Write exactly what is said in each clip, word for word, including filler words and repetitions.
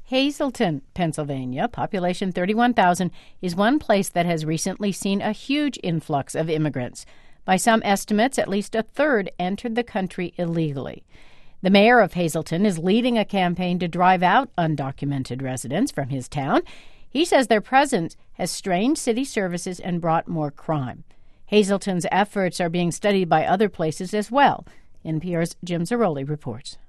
Hazleton, Pennsylvania, population thirty-one thousand, is one place that has recently seen a huge influx of immigrants. By some estimates, at least a third entered the country illegally. The mayor of Hazleton is leading a campaign to drive out undocumented residents from his town. He says their presence has strained city services and brought more crime. Hazleton's efforts are being studied by other places as well. N P R's Jim Zaroli reports.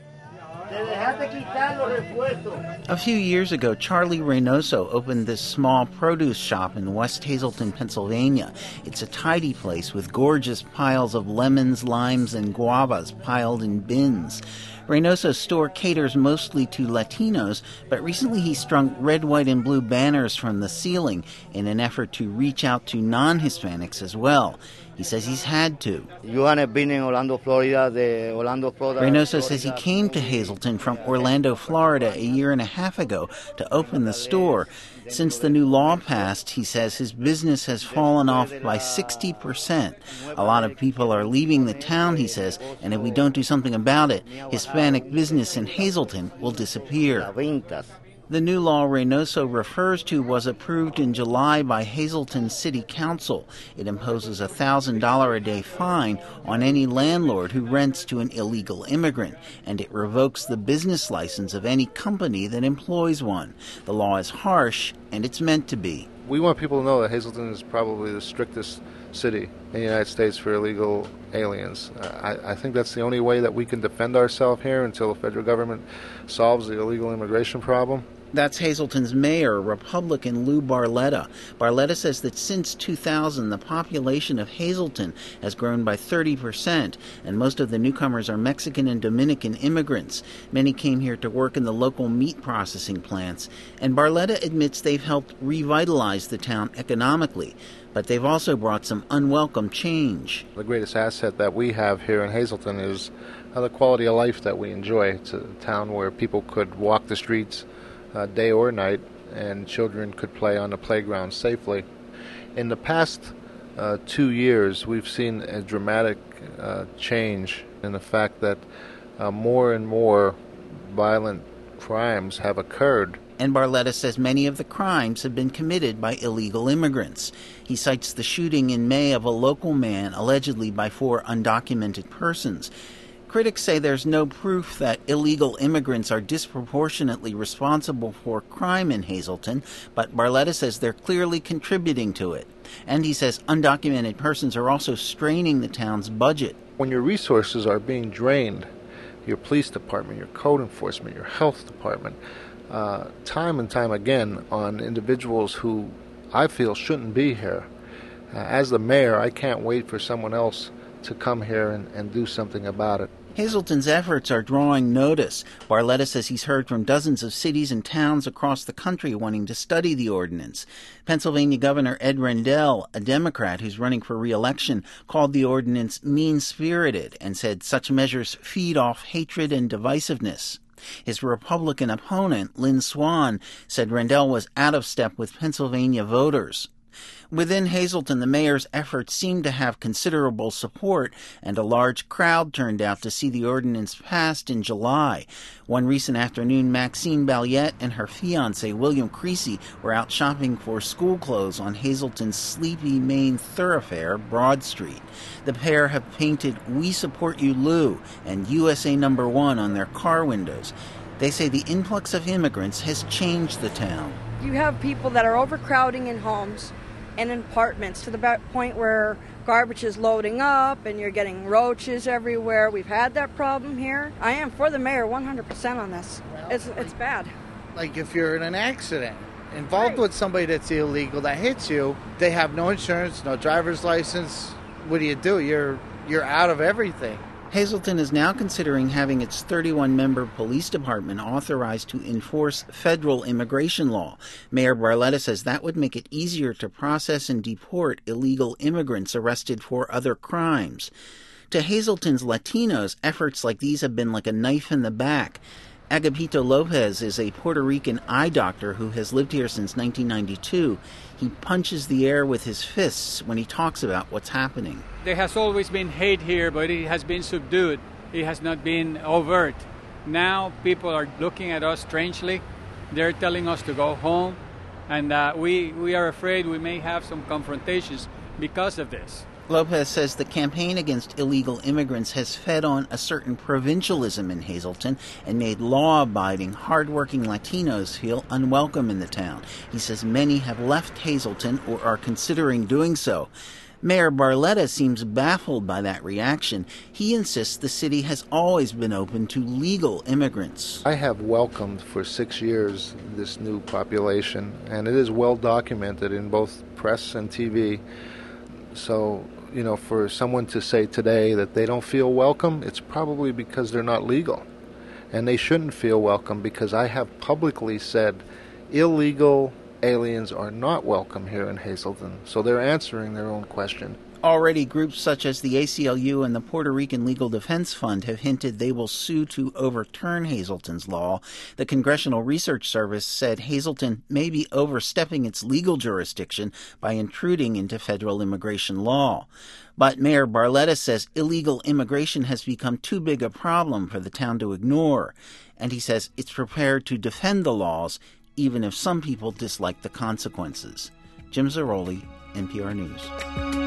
A few years ago, Charlie Reynoso opened this small produce shop in West Hazleton, Pennsylvania. It's a tidy place with gorgeous piles of lemons, limes, and guavas piled in bins. Reynoso's store caters mostly to Latinos, but recently he strung red, white, and blue banners from the ceiling in an effort to reach out to non-Hispanics as well. He says he's had to. You have been in Orlando, Florida. The Orlando, Florida. Reynoso says he came to Hazleton from Orlando, Florida a year and a half ago to open the store. Since the new law passed, he says his business has fallen off by sixty percent. A lot of people are leaving the town, he says, and if we don't do something about it, Hispanic business in Hazleton will disappear. The new law Reynoso refers to was approved in July by Hazleton City Council. It imposes a one thousand dollars a day fine on any landlord who rents to an illegal immigrant, and it revokes the business license of any company that employs one. The law is harsh, and it's meant to be. We want people to know that Hazleton is probably the strictest city in the United States for illegal aliens. I, I think that's the only way that we can defend ourselves here until the federal government solves the illegal immigration problem. That's Hazleton's mayor, Republican Lou Barletta. Barletta says that since two thousand, the population of Hazleton has grown by thirty percent, and most of the newcomers are Mexican and Dominican immigrants. Many came here to work in the local meat processing plants, and Barletta admits they've helped revitalize the town economically, but they've also brought some unwelcome change. The greatest asset that we have here in Hazleton is uh, the quality of life that we enjoy. It's a town where people could walk the streets Uh, day or night, and children could play on the playground safely. In the past uh, two years, we've seen a dramatic uh, change in the fact that uh, more and more violent crimes have occurred. And Barletta says many of the crimes have been committed by illegal immigrants. He cites the shooting in May of a local man, allegedly by four undocumented persons. Critics say there's no proof that illegal immigrants are disproportionately responsible for crime in Hazleton, but Barletta says they're clearly contributing to it. And he says undocumented persons are also straining the town's budget. When your resources are being drained, your police department, your code enforcement, your health department, uh, time and time again on individuals who I feel shouldn't be here. Uh, as the mayor, I can't wait for someone else to come here and, and do something about it. Hazleton's efforts are drawing notice. Barletta says he's heard from dozens of cities and towns across the country wanting to study the ordinance. Pennsylvania Governor Ed Rendell, a Democrat who's running for re-election, called the ordinance mean-spirited and said such measures feed off hatred and divisiveness. His Republican opponent, Lynn Swan, said Rendell was out of step with Pennsylvania voters. Within Hazleton, the mayor's efforts seemed to have considerable support, and a large crowd turned out to see the ordinance passed in July. One recent afternoon, Maxine Balliette and her fiancé, William Creasy, were out shopping for school clothes on Hazleton's sleepy main thoroughfare, Broad Street. The pair have painted "We Support You, Lou" and U S A Number One on their car windows. They say the influx of immigrants has changed the town. You have people that are overcrowding in homes and in apartments to the point where garbage is loading up and you're getting roaches everywhere. We've had that problem here. I am for the mayor one hundred percent on this. Well, it's it's bad. Like if you're in an accident, involved right. with somebody that's illegal that hits you, they have no insurance, no driver's license. What do you do? You're you're out of everything. Hazleton is now considering having its thirty-one member police department authorized to enforce federal immigration law. Mayor Barletta says that would make it easier to process and deport illegal immigrants arrested for other crimes. To Hazleton's Latinos, efforts like these have been like a knife in the back. Agapito Lopez is a Puerto Rican eye doctor who has lived here since nineteen ninety-two. He punches the air with his fists when he talks about what's happening. There has always been hate here, but it has been subdued. It has not been overt. Now people are looking at us strangely. they're telling us to go home, and uh, we, we are afraid we may have some confrontations because of this. Lopez says the campaign against illegal immigrants has fed on a certain provincialism in Hazleton and made law-abiding, hard-working Latinos feel unwelcome in the town. He says many have left Hazleton or are considering doing so. Mayor Barletta seems baffled by that reaction. He insists the city has always been open to legal immigrants. I have welcomed for six years this new population, and it is well documented in both press and T V. So, you know, for someone to say today that they don't feel welcome, it's probably because they're not legal. And they shouldn't feel welcome because I have publicly said illegal aliens are not welcome here in Hazleton. So they're answering their own question. Already, groups such as the A C L U and the Puerto Rican Legal Defense Fund have hinted they will sue to overturn Hazleton's law. The Congressional Research Service said Hazleton may be overstepping its legal jurisdiction by intruding into federal immigration law. But Mayor Barletta says illegal immigration has become too big a problem for the town to ignore. And he says it's prepared to defend the laws, even if some people dislike the consequences. Jim Zaroli, N P R News.